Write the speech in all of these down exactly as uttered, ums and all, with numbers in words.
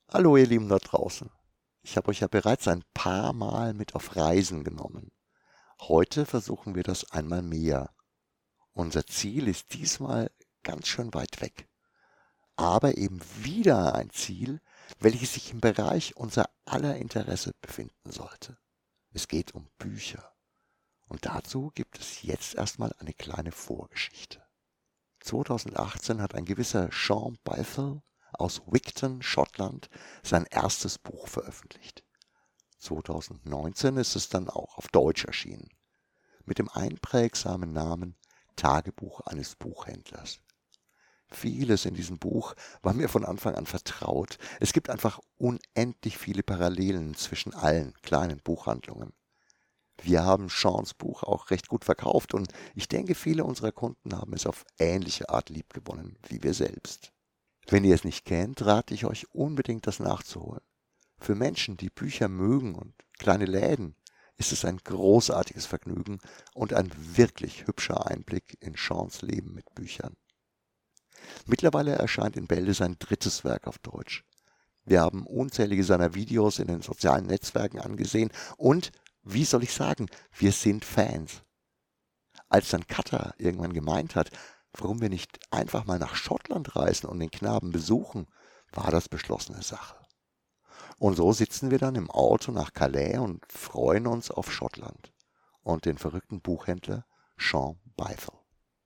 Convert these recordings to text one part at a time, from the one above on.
Hallo ihr Lieben da draußen. Ich habe euch ja bereits ein paar Mal mit auf Reisen genommen. Heute versuchen wir das einmal mehr. Unser Ziel ist diesmal ganz schön weit weg. Aber eben wieder ein Ziel, welches sich im Bereich unser aller Interesse befinden sollte. Es geht um Bücher. Und dazu gibt es jetzt erstmal eine kleine Vorgeschichte. zweitausendachtzehn hat ein gewisser Sean Bythell aus Wigton, Schottland, sein erstes Buch veröffentlicht. zweitausendneunzehn ist es dann auch auf Deutsch erschienen, mit dem einprägsamen Namen Tagebuch eines Buchhändlers. Vieles in diesem Buch war mir von Anfang an vertraut. Es gibt einfach unendlich viele Parallelen zwischen allen kleinen Buchhandlungen. Wir haben Seans Buch auch recht gut verkauft und ich denke, viele unserer Kunden haben es auf ähnliche Art liebgewonnen wie wir selbst. Wenn ihr es nicht kennt, rate ich euch unbedingt, das nachzuholen. Für Menschen, die Bücher mögen und kleine Läden, ist es ein großartiges Vergnügen und ein wirklich hübscher Einblick in Seans Leben mit Büchern. Mittlerweile erscheint in Bälde sein drittes Werk auf Deutsch. Wir haben unzählige seiner Videos in den sozialen Netzwerken angesehen und, wie soll ich sagen, wir sind Fans. Als dann Katha irgendwann gemeint hat, warum wir nicht einfach mal nach Schottland reisen und den Knaben besuchen, war das beschlossene Sache. Und so sitzen wir dann im Auto nach Calais und freuen uns auf Schottland und den verrückten Buchhändler Sean Bythell.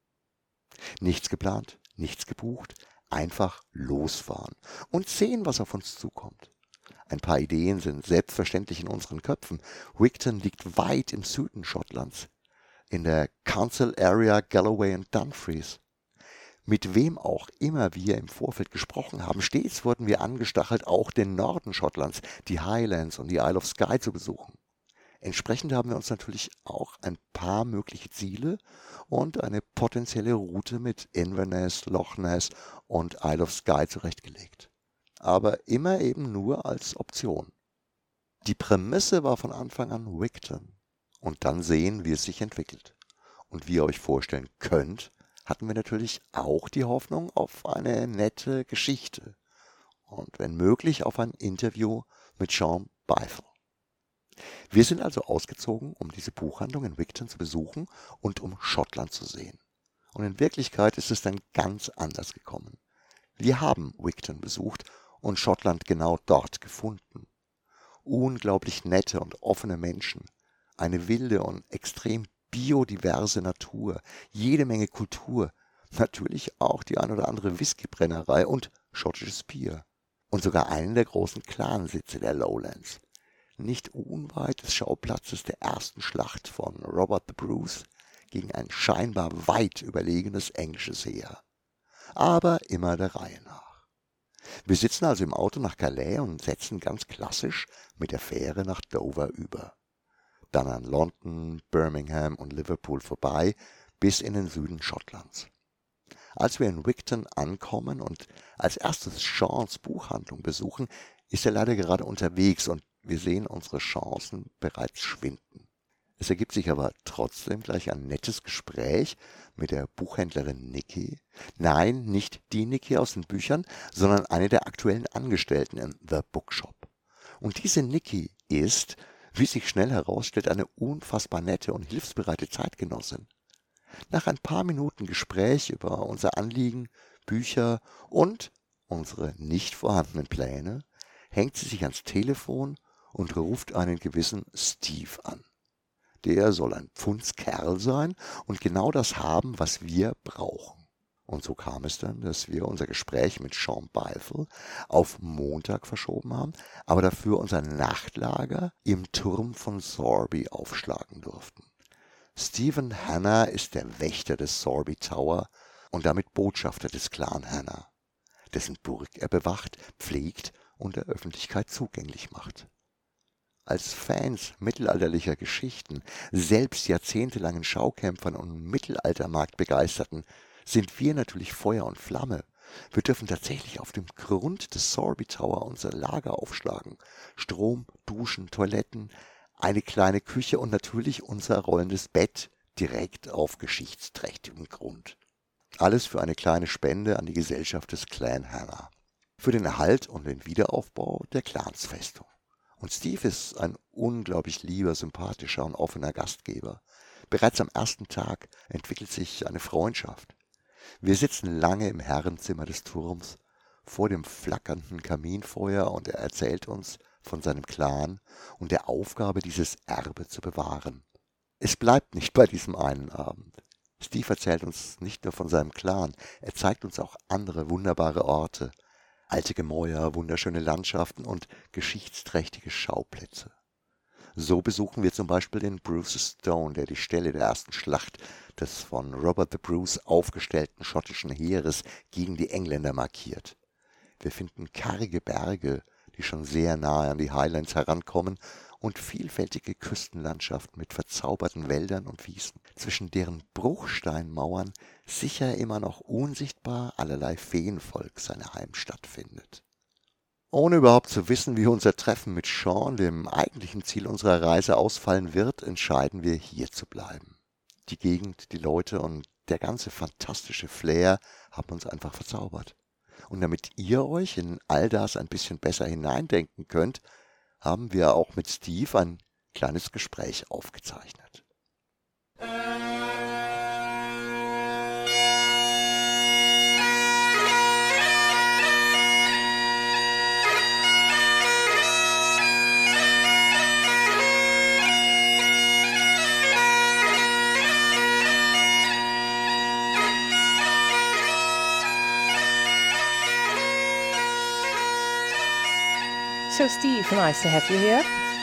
Nichts geplant, nichts gebucht, einfach losfahren und sehen, was auf uns zukommt. Ein paar Ideen sind selbstverständlich in unseren Köpfen. Wigton liegt weit im Süden Schottlands, in der Council Area Galloway und Dumfries. Mit wem auch immer wir im Vorfeld gesprochen haben, stets wurden wir angestachelt, auch den Norden Schottlands, die Highlands und die Isle of Skye zu besuchen. Entsprechend haben wir uns natürlich auch ein paar mögliche Ziele und eine potenzielle Route mit Inverness, Loch Ness und Isle of Skye zurechtgelegt. Aber immer eben nur als Option. Die Prämisse war von Anfang an Wigton und dann sehen, wie es sich entwickelt. Und wie ihr euch vorstellen könnt, hatten wir natürlich auch die Hoffnung auf eine nette Geschichte und wenn möglich auf ein Interview mit Sean Bythell. Wir sind also ausgezogen, um diese Buchhandlung in Wigton zu besuchen und um Schottland zu sehen. Und in Wirklichkeit ist es dann ganz anders gekommen. Wir haben Wigton besucht und Schottland genau dort gefunden. Unglaublich nette und offene Menschen, eine wilde und extrem biodiverse Natur, jede Menge Kultur, natürlich auch die ein oder andere Whiskybrennerei und schottisches Bier und sogar einen der großen Clansitze der Lowlands. Nicht unweit des Schauplatzes der ersten Schlacht von Robert the Bruce gegen ein scheinbar weit überlegenes englisches Heer. Aber immer der Reihe nach. Wir sitzen also im Auto nach Calais und setzen ganz klassisch mit der Fähre nach Dover über. Dann an London, Birmingham und Liverpool vorbei bis in den Süden Schottlands. Als wir in Wigton ankommen und als erstes Seans Buchhandlung besuchen, ist er leider gerade unterwegs und wir sehen unsere Chancen bereits schwinden. Es ergibt sich aber trotzdem gleich ein nettes Gespräch mit der Buchhändlerin Nikki. Nein, nicht die Nikki aus den Büchern, sondern eine der aktuellen Angestellten in The Bookshop. Und diese Nikki ist, wie sich schnell herausstellt, eine unfassbar nette und hilfsbereite Zeitgenossin. Nach ein paar Minuten Gespräch über unser Anliegen, Bücher und unsere nicht vorhandenen Pläne, hängt sie sich ans Telefon und ruft einen gewissen Steve an. Der soll ein Pfundskerl sein und genau das haben, was wir brauchen. Und so kam es dann, dass wir unser Gespräch mit Sean Bythell auf Montag verschoben haben, aber dafür unser Nachtlager im Turm von Sorby aufschlagen durften. Stephen Hanna ist der Wächter des Sorby Tower und damit Botschafter des Clan Hanna, dessen Burg er bewacht, pflegt und der Öffentlichkeit zugänglich macht. Als Fans mittelalterlicher Geschichten, selbst jahrzehntelangen Schaukämpfern und Mittelaltermarktbegeisterten, sind wir natürlich Feuer und Flamme. Wir dürfen tatsächlich auf dem Grund des Sorby Tower unser Lager aufschlagen. Strom, Duschen, Toiletten, eine kleine Küche und natürlich unser rollendes Bett direkt auf geschichtsträchtigem Grund. Alles für eine kleine Spende an die Gesellschaft des Clan Hanna. für den Erhalt und den Wiederaufbau der Clansfestung. Und Steve ist ein unglaublich lieber, sympathischer und offener Gastgeber. Bereits am ersten Tag entwickelt sich eine Freundschaft. Wir sitzen lange im Herrenzimmer des Turms vor dem flackernden Kaminfeuer und er erzählt uns von seinem Clan und der Aufgabe, dieses Erbe zu bewahren. Es bleibt nicht bei diesem einen Abend. Steve erzählt uns nicht nur von seinem Clan, er zeigt uns auch andere wunderbare Orte, alte Gemäuer, wunderschöne Landschaften und geschichtsträchtige Schauplätze. So besuchen wir zum Beispiel den Bruce's Stone, der die Stelle der ersten Schlacht des von Robert the Bruce aufgestellten schottischen Heeres gegen die Engländer markiert. Wir finden karge Berge, die schon sehr nahe an die Highlands herankommen, und vielfältige Küstenlandschaften mit verzauberten Wäldern und Wiesen, zwischen deren Bruchsteinmauern sicher immer noch unsichtbar allerlei Feenvolk seine Heimstatt findet. Ohne überhaupt zu wissen, wie unser Treffen mit Sean, dem eigentlichen Ziel unserer Reise, ausfallen wird, entscheiden wir, hier zu bleiben. Die Gegend, die Leute und der ganze fantastische Flair haben uns einfach verzaubert. Und damit ihr euch in all das ein bisschen besser hineindenken könnt, haben wir auch mit Steve ein kleines Gespräch aufgezeichnet. So Steve, nice to have you here.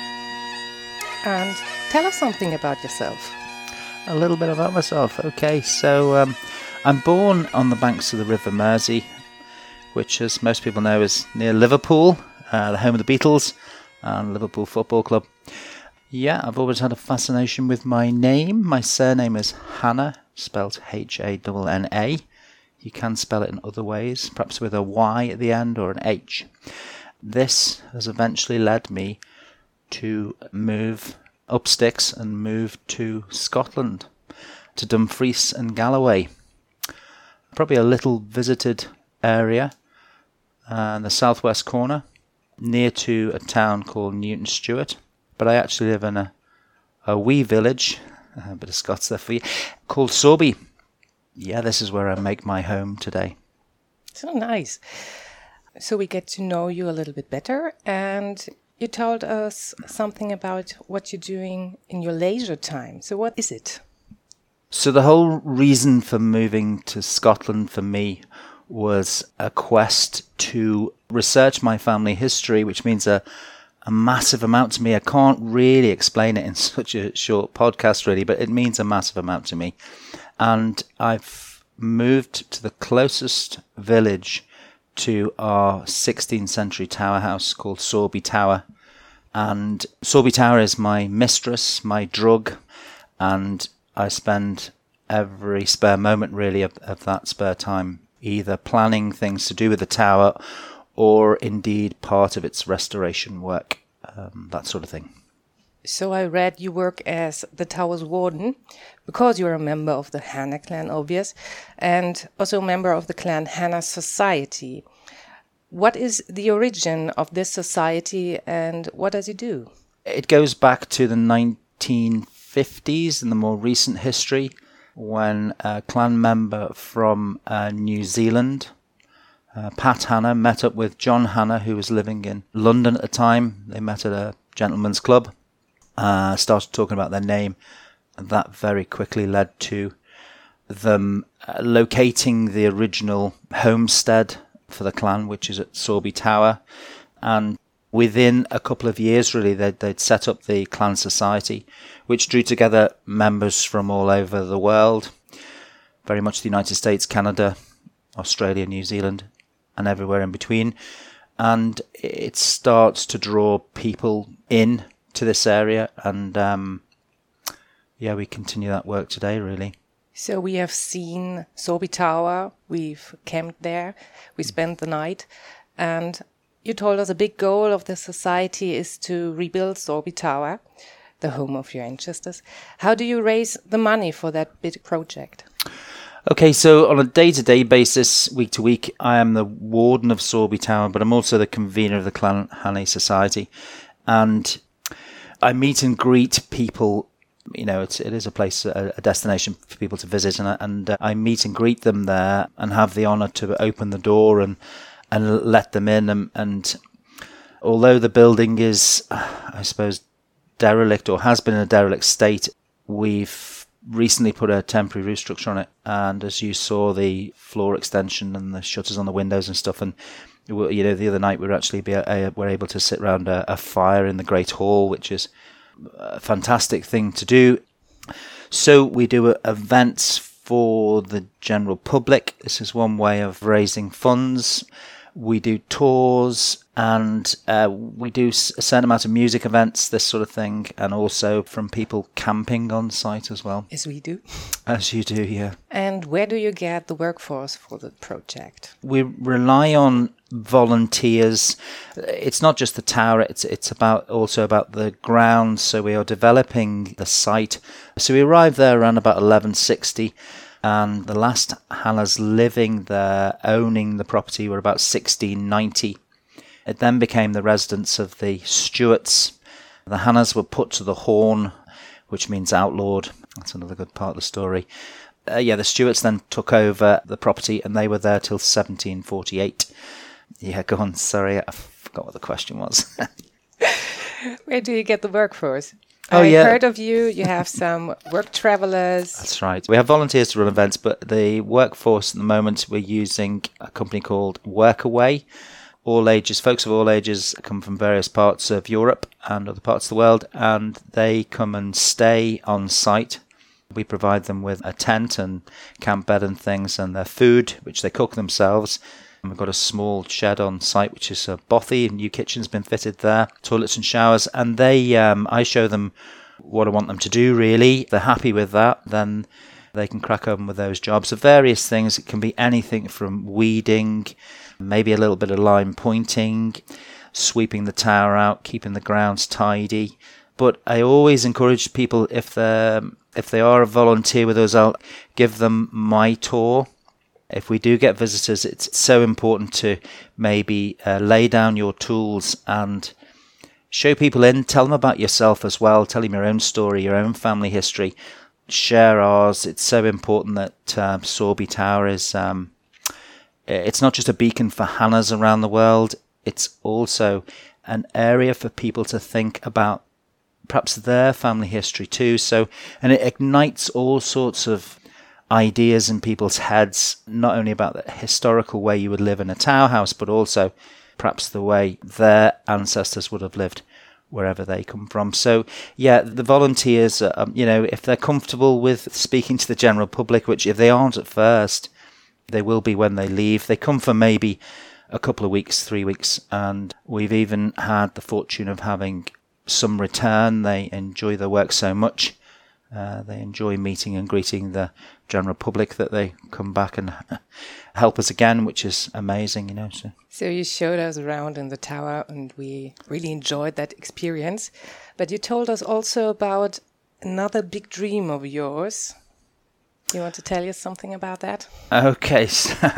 And tell us something about yourself. A little bit about myself. Okay, so um, I'm born on the banks of the River Mersey, which, as most people know, is near Liverpool, uh, the home of the Beatles and Liverpool Football Club. Yeah, I've always had a fascination with my name. My surname is Hannah, spelled H A N N A. You can spell it in other ways, perhaps with a Y at the end or an H. This has eventually led me to move up sticks and move to Scotland, to Dumfries and Galloway. Probably a little visited area uh, in the southwest corner, near to a town called Newton Stewart. But I actually live in a, a wee village, a bit of Scots there for you, called Sorby. Yeah, this is where I make my home today. So nice. So we get to know you a little bit better, and you told us something about what you're doing in your leisure time. So what is it? So the whole reason for moving to Scotland for me was a quest to research my family history, which means a, a massive amount to me. I can't really explain it in such a short podcast, really, but it means a massive amount to me. And I've moved to the closest village to our sixteenth century tower house called Sorby Tower. And Sorby Tower is my mistress, my drug, and I spend every spare moment really of, of that spare time either planning things to do with the tower or indeed part of its restoration work, um, that sort of thing. So I read you work as the tower's warden because you're a member of the Hannah clan, obvious, and also a member of the clan Hannah Society. What is the origin of this society and what does it do? It goes back to the nineteen fifties in the more recent history when a clan member from uh, New Zealand, uh, Pat Hannah, met up with John Hannah, who was living in London at the time. They met at a gentleman's club. Uh, started talking about their name, and that very quickly led to them uh, locating the original homestead for the clan, which is at Sorby Tower. And within a couple of years, really, they'd, they'd set up the clan society, which drew together members from all over the world, very much the United States, Canada, Australia, New Zealand, and everywhere in between. And it starts to draw people in to this area, and um, yeah, we continue that work today, really. So we have seen Sorby Tower, we've camped there, we spent the night, and you told us a big goal of the society is to rebuild Sorby Tower, the home of your ancestors. How do you raise the money for that big project? Okay, so on a day-to-day basis, week to week, I am the warden of Sorby Tower, but I'm also the convener of the Clan Hanna Society. And I meet and greet people. You know, it's, it is a place, a, a destination for people to visit, and, I, and uh, I meet and greet them there and have the honour to open the door and and let them in. And, and although the building is, I suppose, derelict or has been in a derelict state, we've recently put a temporary roof structure on it. And as you saw, the floor extension and the shutters on the windows and stuff. And you know, the other night we were actually be, uh, were able to sit around a, a fire in the Great Hall, which is a fantastic thing to do. So we do events for the general public. This is one way of raising funds. We do tours, and uh, we do a certain amount of music events, this sort of thing, and also from people camping on site as well. As we do. As you do, yeah. And where do you get the workforce for the project? We rely on volunteers. It's not just the tower, it's it's about also about the grounds. So we are developing the site. So we arrived there around about eleven sixty. And the last Hannas living there, owning the property, were about sixteen ninety. It then became the residence of the Stuarts. The Hannas were put to the Horn, which means outlawed. That's another good part of the story. Uh, yeah, the Stuarts then took over the property, and they were there till seventeen forty-eight. Yeah, go on. Sorry, I forgot what the question was. Where do you get the workforce? Oh, I yeah. heard of you. You have some work travelers. That's right. We have volunteers to run events, but the workforce at the moment, we're using a company called Workaway. All ages, folks of all ages come from various parts of Europe and other parts of the world, and they come and stay on site. We provide them with a tent and camp bed and things, and their food, which they cook themselves. And we've got a small shed on site, which is a bothy. A new kitchen's been fitted there, toilets and showers. And they, um, I show them what I want them to do, really. If they're happy with that, then they can crack on with those jobs of various things. It can be anything from weeding, maybe a little bit of line pointing, sweeping the tower out, keeping the grounds tidy. But I always encourage people, if they're if they are a volunteer with us, I'll give them my tour. If we do get visitors, it's so important to maybe uh, lay down your tools and show people in. Tell them about yourself as well. Tell them your own story, your own family history. Share ours. It's so important that uh, Sorby Tower is... Um, it's not just a beacon for Hannas around the world. It's also an area for people to think about perhaps their family history too. So, and it ignites all sorts of ideas in people's heads, not only about the historical way you would live in a tower house, but also perhaps the way their ancestors would have lived wherever they come from. So, yeah, the volunteers, um, you know, if they're comfortable with speaking to the general public, which if they aren't at first, they will be when they leave. They come for maybe a couple of weeks, three weeks, and we've even had the fortune of having some return. They enjoy their work so much. Uh, they enjoy meeting and greeting the general public that they come back and help us again, which is amazing, you know. So. so you showed us around in the tower, and we really enjoyed that experience. But you told us also about another big dream of yours. You want to tell us something about that? Okay. So,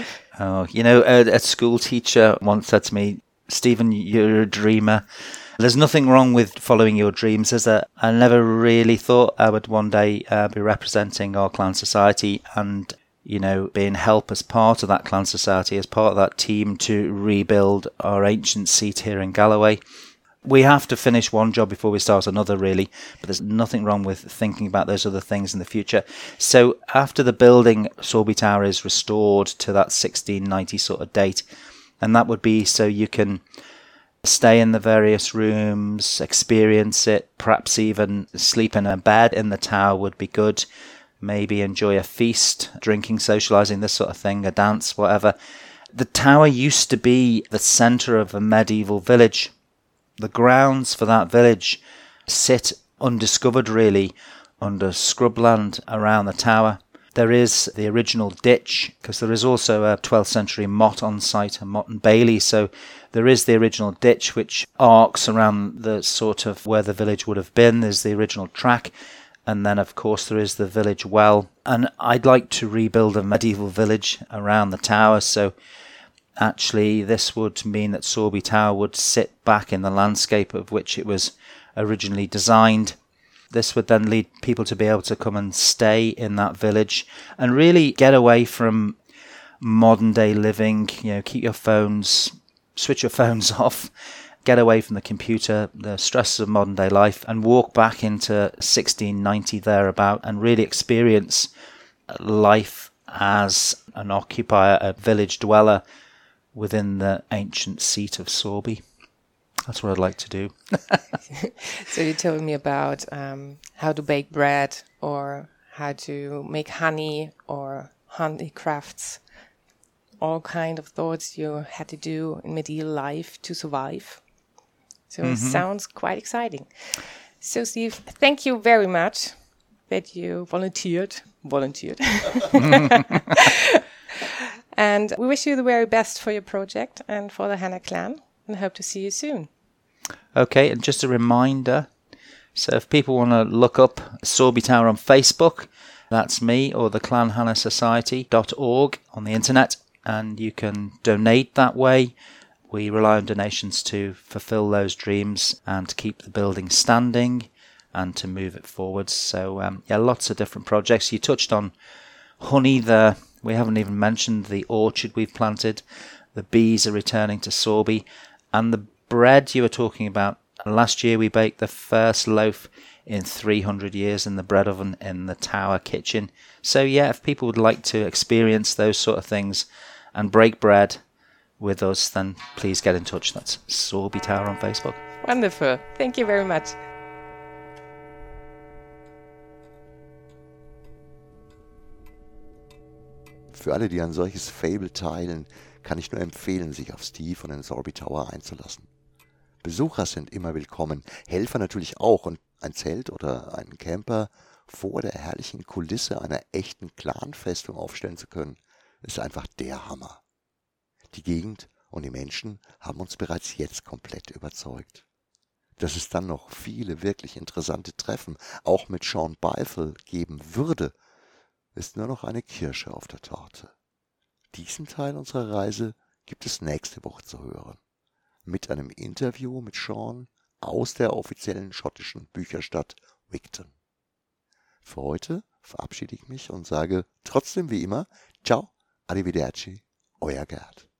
oh, you know, a, a school teacher once said to me, "Stephen, you're a dreamer. There's nothing wrong with following your dreams." Is that I never really thought I would one day uh, be representing our clan society and, you know, being help as part of that clan society, as part of that team to rebuild our ancient seat here in Galloway. We have to finish one job before we start another, really, but there's nothing wrong with thinking about those other things in the future. So after the building, Sorby Tower is restored to that sixteen ninety sort of date, and that would be so you can stay in the various rooms, experience it, perhaps even sleep in a bed in the tower would be good. Maybe enjoy a feast, drinking, socialising, this sort of thing, a dance, whatever. The tower used to be the centre of a medieval village. The grounds for that village sit undiscovered, really, under scrubland around the tower. There is the original ditch, because there is also a twelfth century motte on site, a motte and bailey, so there is the original ditch which arcs around the sort of where the village would have been. There's the original track, And then, of course, there is the village well. And I'd like to rebuild a medieval village around the tower. So actually, this would mean that Sowerby Tower would sit back in the landscape of which it was originally designed. This would then lead people to be able to come and stay in that village and really get away from modern day living. You know, keep your phones, switch your phones off, get away from the computer, the stresses of modern day life, and walk back into sixteen ninety thereabout and really experience life as an occupier, a village dweller within the ancient seat of Sowerby. That's what I'd like to do. So you told me about um, how to bake bread or how to make honey or handicrafts, all kind of thoughts you had to do in medieval life to survive. So mm-hmm. It sounds quite exciting. So Steve, thank you very much that you volunteered. Volunteered. And we wish you the very best for your project and for the Hannah clan, and hope to see you soon. Okay, and just a reminder, so if people want to look up Sowerby Tower on Facebook, that's me, or the clan hannah society dot org on the internet, and you can donate that way. We rely on donations to fulfill those dreams and to keep the building standing and to move it forwards. So, um, yeah, lots of different projects. You touched on honey there. We haven't even mentioned the orchard we've planted. The bees are returning to Sowerby. And the bread you were talking about. Last year we baked the first loaf in three hundred years in the bread oven in the tower kitchen. So, yeah, if people would like to experience those sort of things and break bread with us, then please get in touch. That's Sowerby Tower on Facebook. Wonderful. Thank you very much. Für alle, die ein solches Fable teilen, kann ich nur empfehlen, sich auf Steve und den Sowerby Tower einzulassen. Besucher sind immer willkommen, Helfer natürlich auch, und ein Zelt oder einen Camper vor der herrlichen Kulisse einer echten Clanfestung aufstellen zu können, ist einfach der Hammer. Die Gegend und die Menschen haben uns bereits jetzt komplett überzeugt. Dass es dann noch viele wirklich interessante Treffen, auch mit Sean Bythell, geben würde, ist nur noch eine Kirsche auf der Torte. Diesen Teil unserer Reise gibt es nächste Woche zu hören. Mit einem Interview mit Sean aus der offiziellen schottischen Bücherstadt Wigton. Für heute verabschiede ich mich und sage trotzdem wie immer, ciao, arrivederci, euer Gerd.